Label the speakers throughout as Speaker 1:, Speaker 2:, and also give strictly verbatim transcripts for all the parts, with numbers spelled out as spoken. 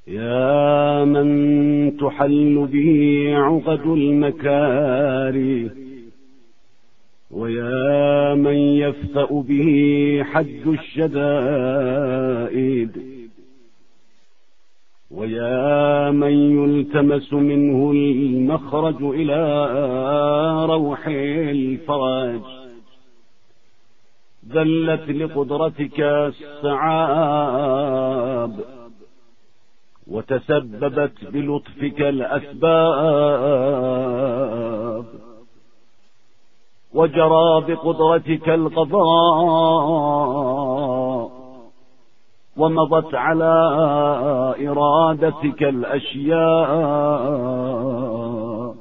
Speaker 1: يا من تحل به عقد المكاره، ويا من يفتأ به حد الشدائد، ويا من يلتمس منه المخرج إلى روح الفرج، ذلت لقدرتك السعاب، وتسببت بلطفك الأسباب، وجرى بقدرتك القضاء، ومضت على إرادتك الأشياء،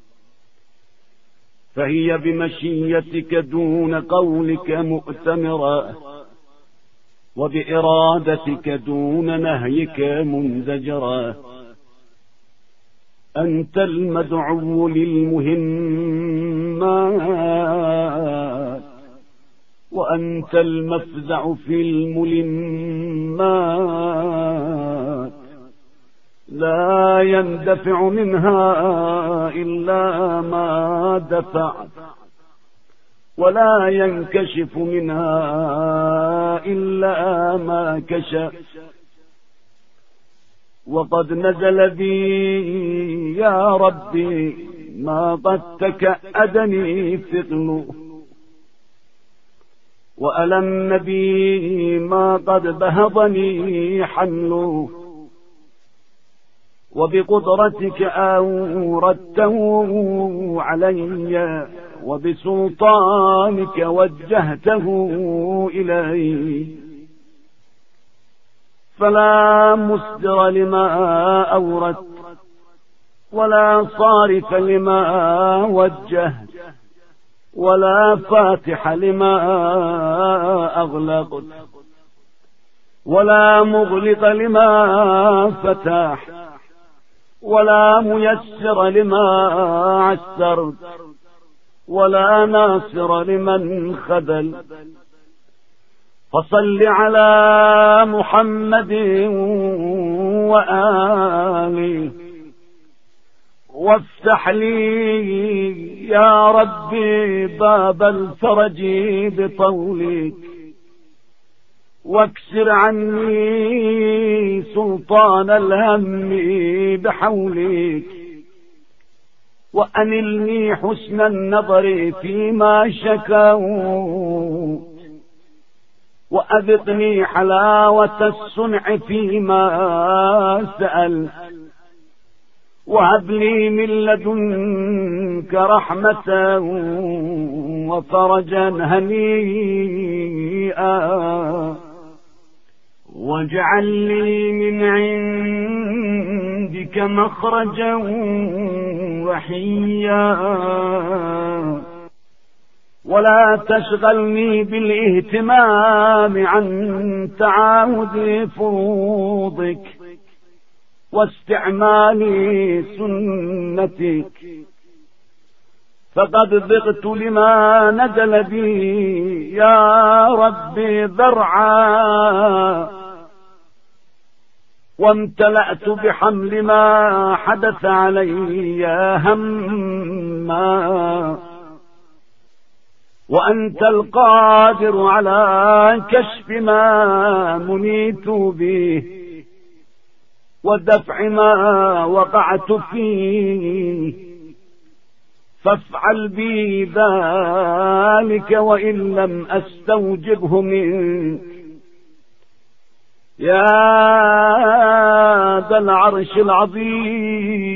Speaker 1: فهي بمشيتك دون قولك مؤتمرة، وبإرادتك دون نهيك منزجرة. أنت المدعو للمهمات، وأنت المفزع في الملمات، لا يندفع منها إلا ما دفعت، ولا ينكشف منها إلا ما كشف. وقد نزل بي يا ربي ما قد تكأدني ثقله، وألم بي ما قد بهضني حمله، وبقدرتك أوردته علي، وبسلطانك وجهته إلي، فلا مصدر لما أوردت، ولا صارف لما وجهت، ولا فاتح لما أغلقت، ولا مغلق لما فتح، ولا ميسر لما عسرت، ولا ناصر لمن خذل. فصل على محمد وآله، وافتح لي يا ربي باب الفرج بطولك، واكسر عني سلطان الهم بحولك، وأنلني حسن النظر فيما شكوا، وأذقني حلاوة الصنع فيما سأل، وهب لي من لدنك رحمة وفرجا هنيئا، واجعل لي من عندك مخرجا وحيا، ولا تشغلني بالاهتمام عن تعاهد فروضك واستعمال سنتك، فقد ضغت لما نزل بي يا ربي ذرعا، وامتلأت بحمل ما حدث علي هما، وأنت القادر على كشف ما منيت به، ودفع ما وقعت فيه، فافعل بي ذلك وإن لم أستوجبه منك. يا ذا العرش العظيم